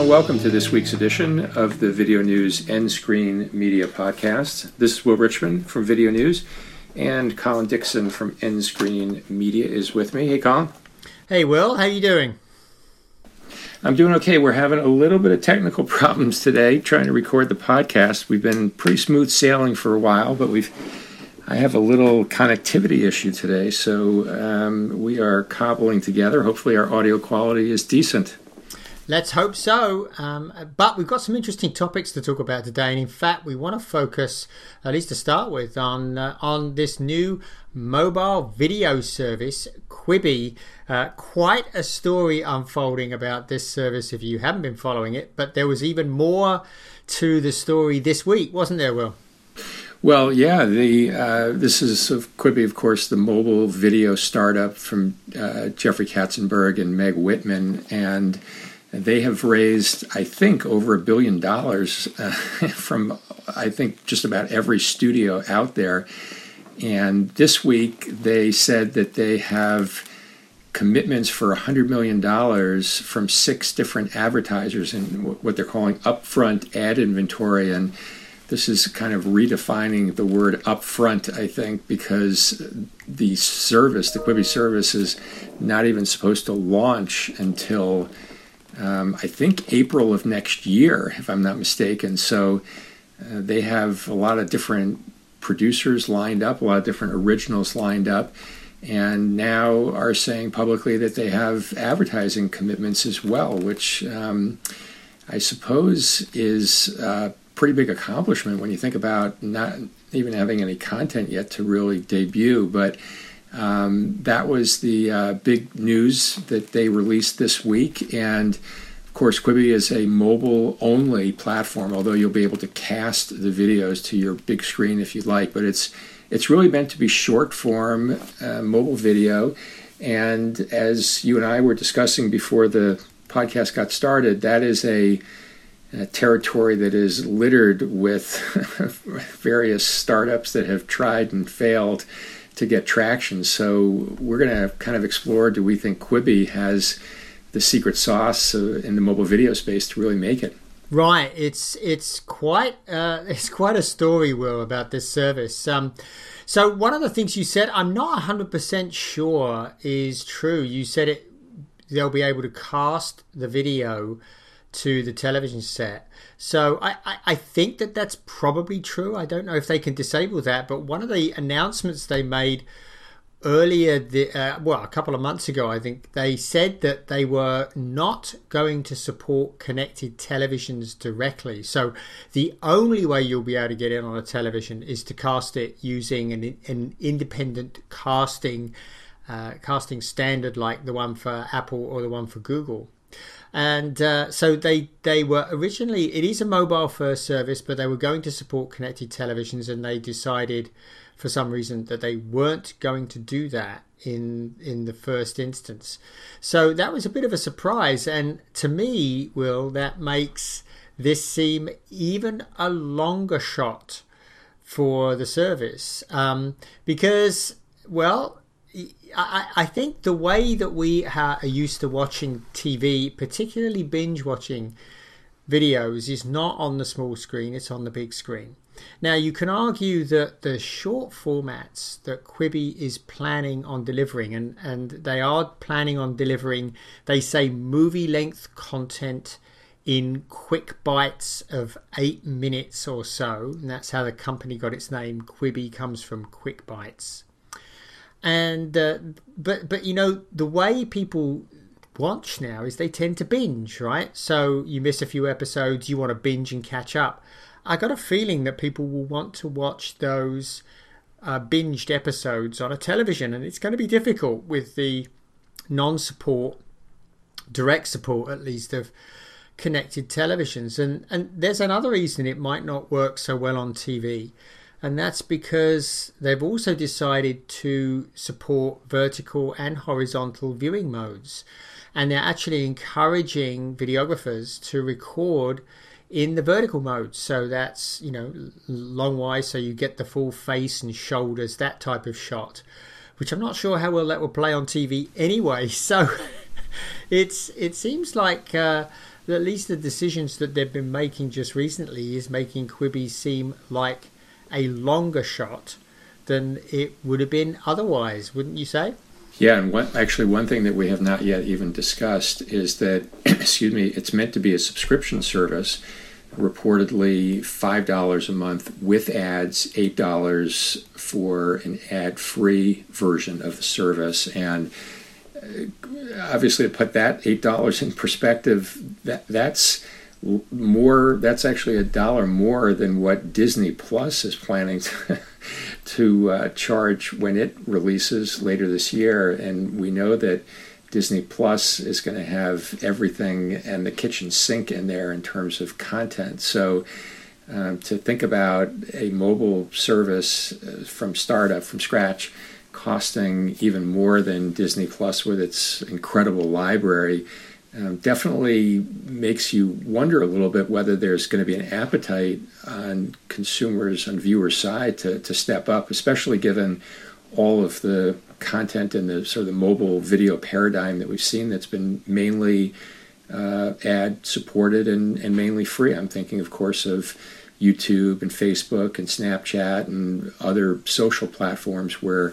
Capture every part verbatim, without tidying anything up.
and welcome to this week's edition of the Video News End Screen Media Podcast. This is Will Richmond from Video News, and Colin Dixon from End Screen Media is with me. Hey, Colin. Hey, Will. How you doing? I'm doing okay. We're having a little bit of technical problems today trying to record the podcast. We've been pretty smooth sailing for a while, but we've I have a little connectivity issue today, so um, we are cobbling together. Hopefully our audio quality is decent. Let's hope so. Um, but we've got some interesting topics to talk about today. And in fact, we want to focus, at least to start with, on uh, on this new mobile video service, Quibi. Uh, quite a story unfolding about this service if you haven't been following it. But there was even more to the story this week, wasn't there, Will? Well, yeah, the uh, this is of Quibi, of course, the mobile video startup from uh, Jeffrey Katzenberg and Meg Whitman, and they have raised, I think, over a billion dollars uh, from, I think, just about every studio out there. And this week, they said that they have commitments for one hundred million dollars from six different advertisers in what they're calling upfront ad inventory. And this is kind of redefining the word upfront, I think, because the service, the Quibi service, is not even supposed to launch until Um, I think April of next year, if I'm not mistaken. So uh, they have a lot of different producers lined up, a lot of different originals lined up, and now are saying publicly that they have advertising commitments as well, which um, I suppose is a pretty big accomplishment when you think about not even having any content yet to really debut. But Um, that was the uh, big news that they released this week. And, of course, Quibi is a mobile-only platform, although you'll be able to cast the videos to your big screen if you like. But it's it's really meant to be short-form uh, mobile video. And as you and I were discussing before the podcast got started, that is a, a territory that is littered with various startups that have tried and failed to get traction. So we're going to kind of explore, do we think Quibi has the secret sauce uh, in the mobile video space to really make it? Right. It's it's quite uh, it's quite a story, Will, about this service. Um, so one of the things you said, I'm not one hundred percent sure is true. You said it they'll be able to cast the video to the television set. So I, I, I think that that's probably true. I don't know if they can disable that, but one of the announcements they made earlier, the, uh, well, a couple of months ago, I think, they said that they were not going to support connected televisions directly. So the only way you'll be able to get in on a television is to cast it using an, an independent casting, uh, casting standard like the one for Apple or the one for Google. And uh, so they, they were originally, it is a mobile first service, but they were going to support connected televisions, and they decided for some reason that they weren't going to do that in in the first instance. So that was a bit of a surprise. And to me, Will, that makes this seem even a longer shot for the service. Um, because, well, I, I think the way that we are used to watching T V, particularly binge watching videos, is not on the small screen, it's on the big screen. Now, you can argue that the short formats that Quibi is planning on delivering, and, and they are planning on delivering, they say, movie-length content in quick bites of eight minutes or so, and that's how the company got its name. Quibi comes from quick bites. And uh, but but you know, the way people watch now is they tend to binge, right? So you miss a few episodes, you want to binge and catch up. I got a feeling that people will want to watch those uh, binged episodes on a television, and it's going to be difficult with the non-support, direct support at least, of connected televisions. And and there's another reason it might not work so well on T V. And that's because they've also decided to support vertical and horizontal viewing modes. And they're actually encouraging videographers to record in the vertical mode. So that's, you know, long wide, so you get the full face and shoulders, that type of shot, which I'm not sure how well that will play on T V anyway. So it's it seems like uh, at least the decisions that they've been making just recently is making Quibi seem like a longer shot than it would have been otherwise, wouldn't you say? Yeah, and one, actually one thing that we have not yet even discussed is that, excuse me, it's meant to be a subscription service, reportedly five dollars a month with ads, eight dollars for an ad-free version of the service. And obviously to put that eight dollars in perspective, that that's more, that's actually a dollar more than what Disney Plus is planning to, to uh, charge when it releases later this year. And we know that Disney Plus is going to have everything and the kitchen sink in there in terms of content. So um, to think about a mobile service uh, from startup, from scratch, costing even more than Disney Plus with its incredible library, um, definitely makes you wonder a little bit whether there's going to be an appetite on consumers, on viewers' side to, to step up, especially given all of the content in the sort of the mobile video paradigm that we've seen that's been mainly uh, ad supported and, and mainly free. I'm thinking, of course, of YouTube and Facebook and Snapchat and other social platforms where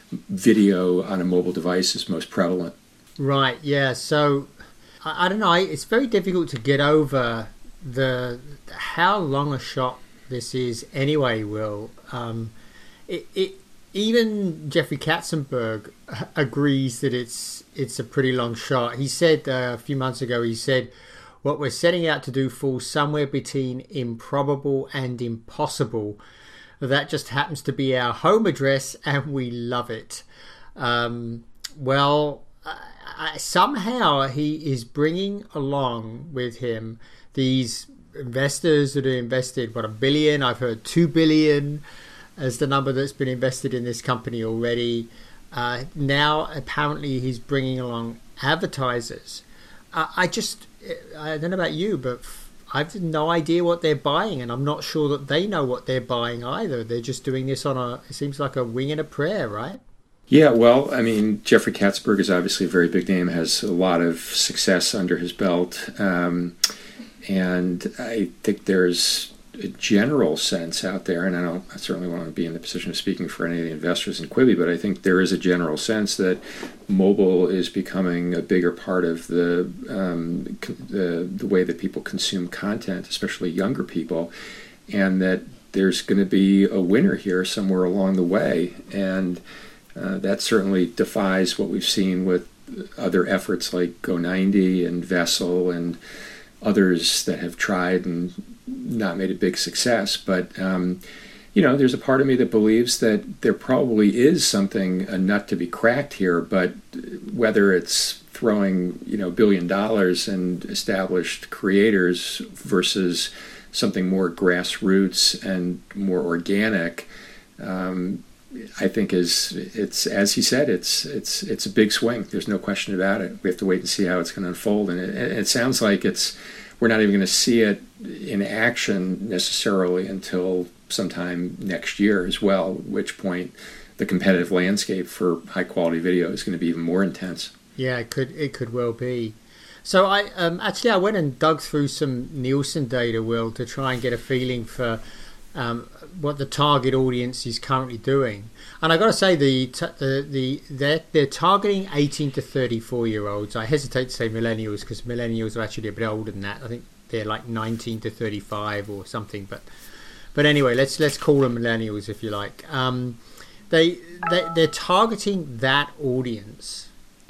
video on a mobile device is most prevalent. Right, yeah. So, I, I don't know, it's very difficult to get over the how long a shot this is anyway, Will. Um, it, it Even Jeffrey Katzenberg agrees that it's it's a pretty long shot. He said uh, a few months ago, he said, what we're setting out to do falls somewhere between improbable and impossible. That just happens to be our home address and we love it. Um, well, uh, somehow he is bringing along with him these investors that are invested, what, a billion? I've heard two billion as the number that's been invested in this company already. Uh, now, apparently, he's bringing along advertisers. Uh, I just, I don't know about you, but I've no idea what they're buying, and I'm not sure that they know what they're buying either. They're just doing this on a, it seems like a wing and a prayer, right? Yeah, well, I mean, Jeffrey Katzenberg is obviously a very big name, has a lot of success under his belt. Um, and I think there's a general sense out there, and I don't I certainly want to be in the position of speaking for any of the investors in Quibi, but I think there is a general sense that mobile is becoming a bigger part of the um, the, the way that people consume content, especially younger people, and that there's going to be a winner here somewhere along the way. And uh, that certainly defies what we've seen with other efforts like Go ninety and Vessel and others that have tried and not made a big success. But um, you know, there's a part of me that believes that there probably is something, a nut to be cracked here, but whether it's throwing, you know, billion dollars and established creators versus something more grassroots and more organic, um, I think is it's as he said, it's it's it's a big swing. There's no question about it. We have to wait and see how it's going to unfold, and it, it sounds like it's we're not even going to see it in action necessarily until sometime next year as well. At which point, the competitive landscape for high quality video is going to be even more intense. Yeah, it could it could well be. So I um, actually I went and dug through some Nielsen data, Will, to try and get a feeling for um, what the target audience is currently doing. And I got to say, the the the they're, they're targeting eighteen to thirty-four year olds. I hesitate to say millennials because millennials are actually a bit older than that. I think they're like nineteen to thirty-five or something. But but anyway, let's let's call them millennials if you like. Um, they they they're targeting that audience,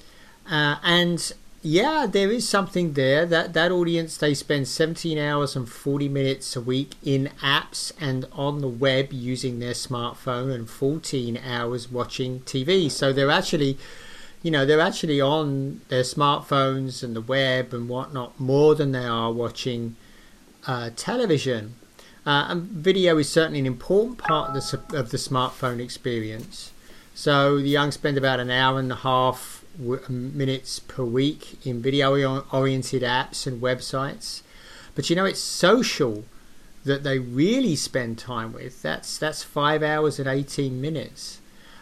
uh, and yeah, there is something there. That that audience, they spend seventeen hours and forty minutes a week in apps and on the web using their smartphone, and fourteen hours watching T V. So they're actually, you know, they're actually on their smartphones and the web and whatnot more than they are watching uh, television. Uh, and video is certainly an important part of the of the smartphone experience. So the young spend about an hour and a half minutes per week in video-oriented apps and websites. But you know, it's social that they really spend time with. That's that's five hours and eighteen minutes.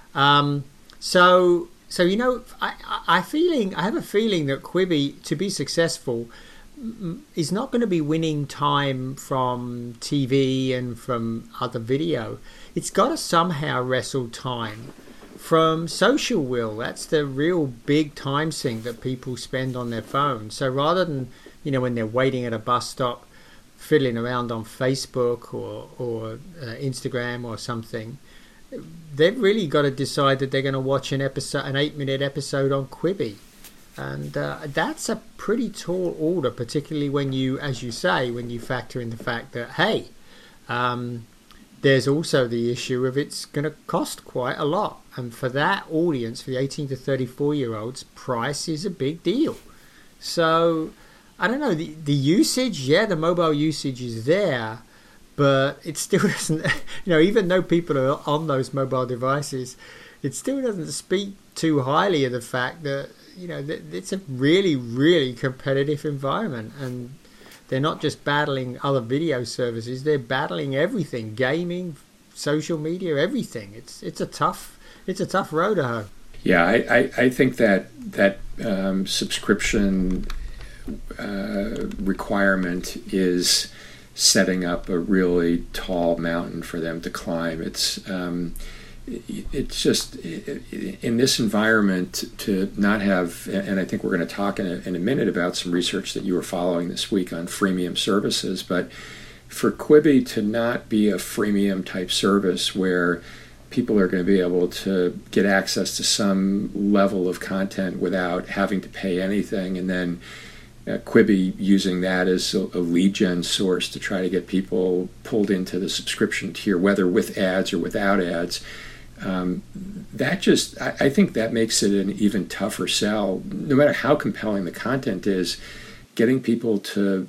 Um, so so you know, I I feeling I have a feeling that Quibi, to be successful, is not going to be winning time from T V and from other video. It's got to somehow wrestle time from social will. That's the real big time sink that people spend on their phone. So rather than, you know, when they're waiting at a bus stop, fiddling around on Facebook or, or uh, Instagram or something, they've really got to decide that they're going to watch an episode, an eight-minute episode on Quibi. And uh, that's a pretty tall order, particularly when you, as you say, when you factor in the fact that, hey, um, there's also the issue of it's going to cost quite a lot. And for that audience, for the eighteen to thirty-four year olds, price is a big deal. So, I don't know, the, the usage, yeah, the mobile usage is there, but it still doesn't, you know, even though people are on those mobile devices, it still doesn't speak too highly of the fact that, you know, it's a really, really competitive environment, and they're not just battling other video services; they're battling everything, gaming, social media, everything. It's it's a tough it's a tough road to hoe. Yeah, I, I, I think that that um, subscription uh, requirement is setting up a really tall mountain for them to climb. It's um, it's just in this environment to not have, and I think we're going to talk in a, in a minute about some research that you were following this week on freemium services, but for Quibi to not be a freemium type service where people are going to be able to get access to some level of content without having to pay anything, and then uh, Quibi using that as a, a lead gen source to try to get people pulled into the subscription tier, whether with ads or without ads. Um, that just, I, I think that makes it an even tougher sell. No matter how compelling the content is, getting people to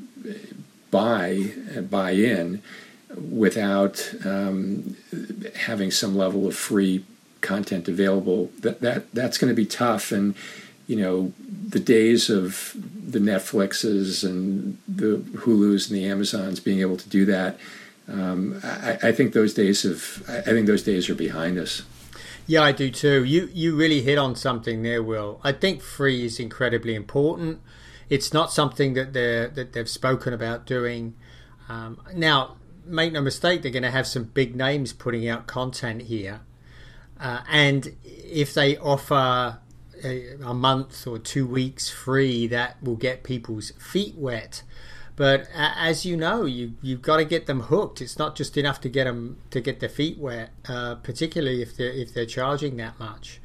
buy buy in without um, having some level of free content available, that, that that's going to be tough. And, you know, the days of the Netflixes and the Hulus and the Amazons being able to do that, Um, I, I think those days have. I think those days are behind us. Yeah, I do too. You you really hit on something there, Will. I think free is incredibly important. It's not something that they that they've spoken about doing. Um, now, make no mistake, they're going to have some big names putting out content here, uh, and if they offer a, a month or two weeks free, that will get people's feet wet. But as you know, you you've got to get them hooked. It's not just enough to get them to get their feet wet, uh, particularly if they're if they're charging that much.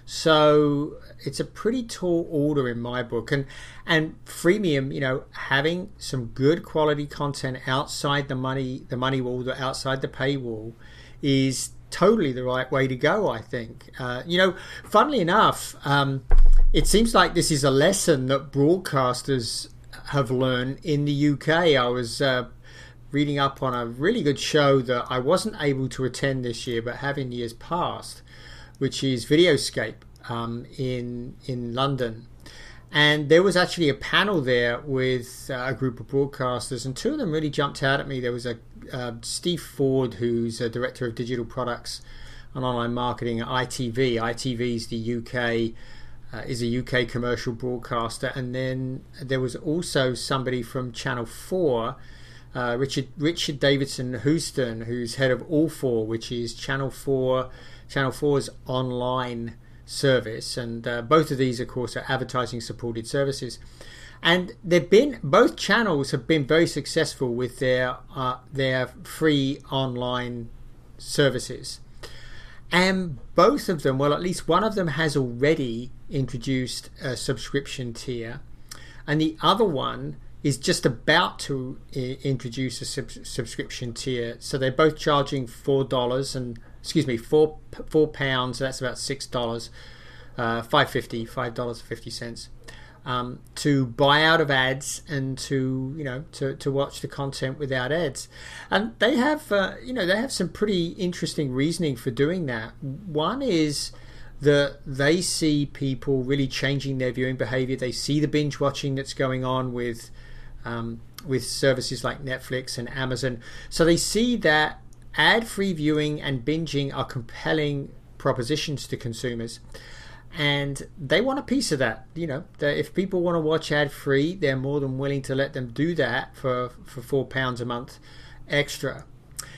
So it's a pretty tall order in my book. And and freemium, you know, having some good quality content outside the money the money wall, outside the paywall, is totally the right way to go, I think. Uh, you know, funnily enough, um, it seems like this is a lesson that broadcasters have learned in the U K. I was uh, reading up on a really good show that I wasn't able to attend this year, but have in years past, which is Videoscape um, in in London. And there was actually a panel there with uh, a group of broadcasters, and two of them really jumped out at me. There was a uh, Steve Ford, who's a director of digital products and online marketing at I T V. I T V is the U K Uh, is a U K commercial broadcaster, and then there was also somebody from Channel four, uh, Richard Richard Davidson Houston, who's head of All four, which is Channel four Channel four's online service, and uh, both of these, of course, are advertising supported services. And they've been both channels have been very successful with their uh, their free online services. And both of them, well, at least one of them has already introduced a subscription tier, and the other one is just about to I- introduce a sub- subscription tier. So they're both charging four dollars and excuse me, four four pounds. So that's about six dollars, uh, five fifty, five dollars fifty cents. Um, to buy out of ads and to you know to, to watch the content without ads, and they have uh, you know they have some pretty interesting reasoning for doing that. One is that they see people really changing their viewing behavior. They see the binge watching that's going on with um, with services like Netflix and Amazon, so they see that ad-free viewing and binging are compelling propositions to consumers. And they want a piece of that. You know, if people want to watch ad free, they're more than willing to let them do that for, for four pounds a month extra.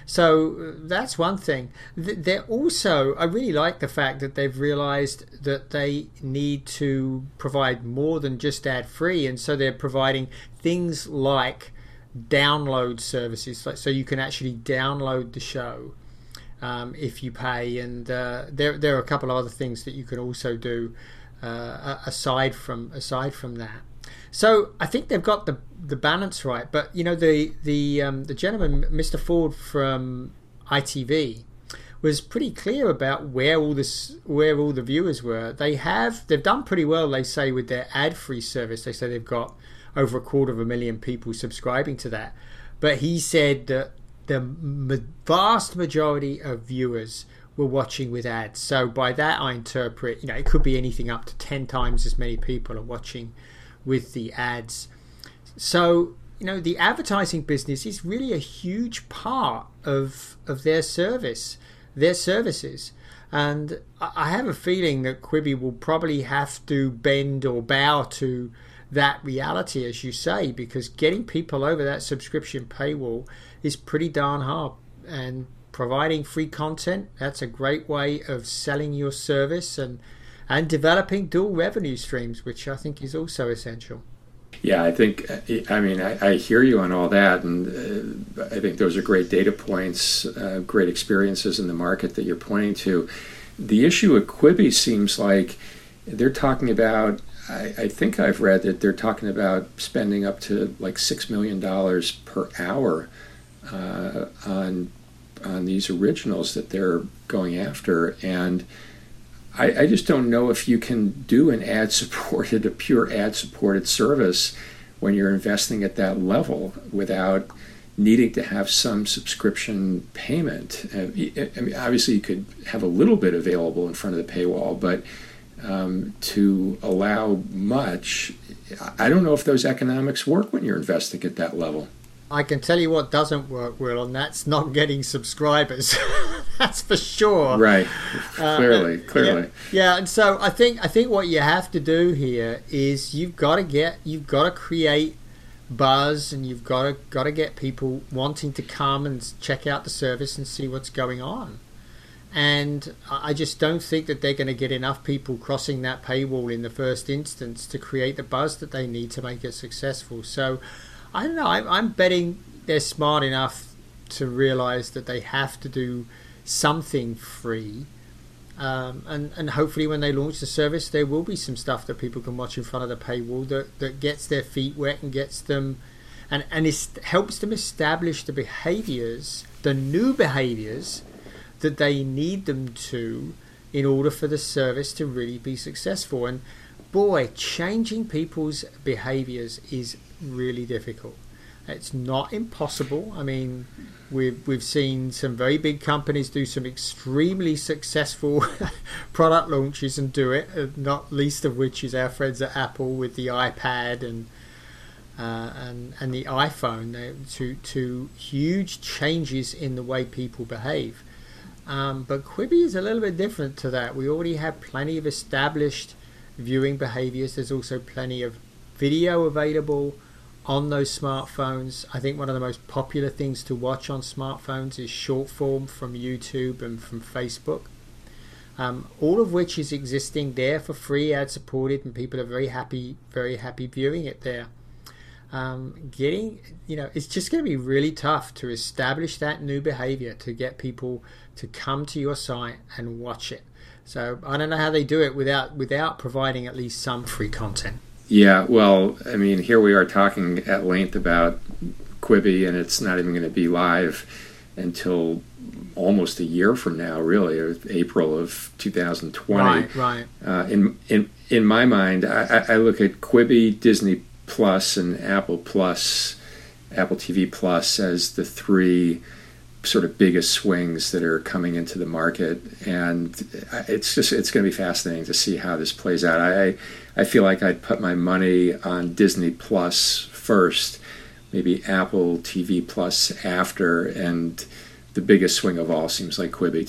So that's one thing. They're also, I really like the fact that they've realized that they need to provide more than just ad free. And so they're providing things like download services, so you can actually download the show um, if you pay. And uh, there there are a couple of other things that you can also do uh, aside from aside from that. So I think they've got the the balance right. But you know, the the um, the gentleman, Mister Ford from I T V, was pretty clear about where all this where all the viewers were. They have they've done pretty well, they say, with their ad free service. They say they've got over a quarter of a million people subscribing to that. But he said that the vast majority of viewers were watching with ads. So by that I interpret, you know, it could be anything up to ten times as many people are watching with the ads. So, you know, the advertising business is really a huge part of of their service, their services. And I have a feeling that Quibi will probably have to bend or bow to that reality, as you say, because getting people over that subscription paywall is pretty darn hard. And providing free content, that's a great way of selling your service and and developing dual revenue streams, which I think is also essential. Yeah, I think, I mean, I, I hear you on all that, and uh, I think those are great data points, uh, great experiences in the market that you're pointing to. The issue at Quibi seems like they're talking about, I, I think I've read that they're talking about spending up to like six million dollars per hour uh, on on these originals that they're going after. And I, I just don't know if you can do an ad-supported, a pure ad-supported service when you're investing at that level without needing to have some subscription payment. Uh, I mean, obviously, you could have a little bit available in front of the paywall, but um, to allow much, I don't know if those economics work when you're investing at that level. I can tell you what doesn't work, Will, and that's not getting subscribers. That's for sure. Right. Clearly, uh, clearly. Yeah, yeah, and so I think I think what you have to do here is you've got to get you've got to create buzz, and you've got to got to get people wanting to come and check out the service and see what's going on. And I just don't think that they're going to get enough people crossing that paywall in the first instance to create the buzz that they need to make it successful. So I don't know. I'm, I'm betting they're smart enough to realize that they have to do something free. Um, and, and hopefully when they launch the service, there will be some stuff that people can watch in front of the paywall that, that gets their feet wet and gets them and, and is, helps them establish the behaviors, the new behaviors that they need them to in order for the service to really be successful. And boy, changing people's behaviors is really difficult. It's not impossible. I mean, we've we've seen some very big companies do some extremely successful product launches and do it, not least of which is our friends at Apple with the iPad and uh, and and the iPhone, to to huge changes in the way people behave. Um, but Quibi is a little bit different to that. We already have plenty of established viewing behaviors. There's also plenty of video available on those smartphones. I think one of the most popular things to watch on smartphones is short form from YouTube and from Facebook, um, all of which is existing there for free, ad supported, and people are very happy, very happy viewing it there. Um, getting, you know, it's just going to be really tough to establish that new behavior, to get people to come to your site and watch it. So I don't know how they do it without without providing at least some free content. Yeah, well, I mean, here we are talking at length about Quibi, and it's not even going to be live until almost a year from now, really, April of two thousand twenty. Right, right. Uh, in in in my mind, I, I look at Quibi, Disney Plus, and Apple Plus, Apple T V Plus as the three sort of biggest swings that are coming into the market, and it's just it's going to be fascinating to see how this plays out. I I feel like I'd put my money on Disney Plus first, maybe Apple T V Plus after, and the biggest swing of all seems like Quibi to me.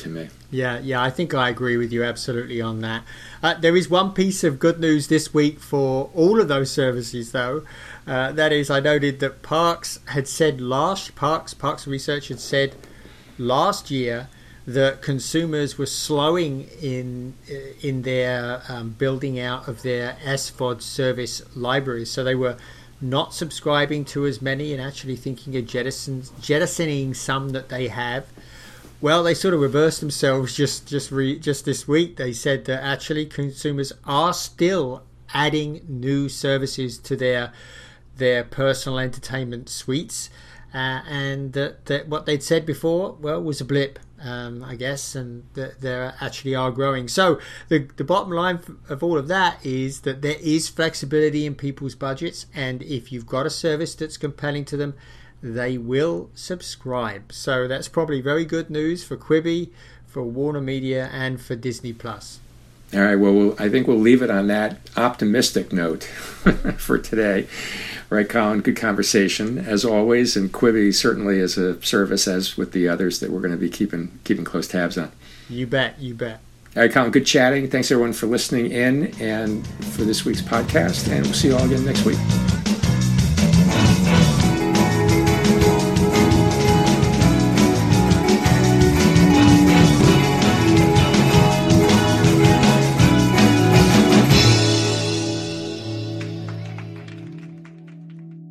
Yeah, yeah, I think I agree with you absolutely on that. Uh, there is one piece of good news this week for all of those services, though. Uh, that is, I noted that Parks had said last Parks Parks Research had said last year that consumers were slowing in in their um, building out of their S V O D service libraries, so they were not subscribing to as many and actually thinking of jettison, jettisoning some that they have. Well, they sort of reversed themselves just just re, just this week. They said that actually consumers are still adding new services to their their personal entertainment suites, uh, and that, that what they'd said before, well, was a blip, um, I guess, and that they actually are growing. So the the bottom line of all of that is that there is flexibility in people's budgets, and if you've got a service that's compelling to them, they will subscribe. So that's probably very good news for Quibi, for Warner Media, and for Disney Plus. All right, well, we'll I think we'll leave it on that optimistic note for today. Right, Colin, good conversation, as always, and Quibi certainly is a service, as with the others, that we're going to be keeping keeping close tabs on. You bet, you bet. All right, Colin, good chatting. Thanks, everyone, for listening in and for this week's podcast, and we'll see you all again next week.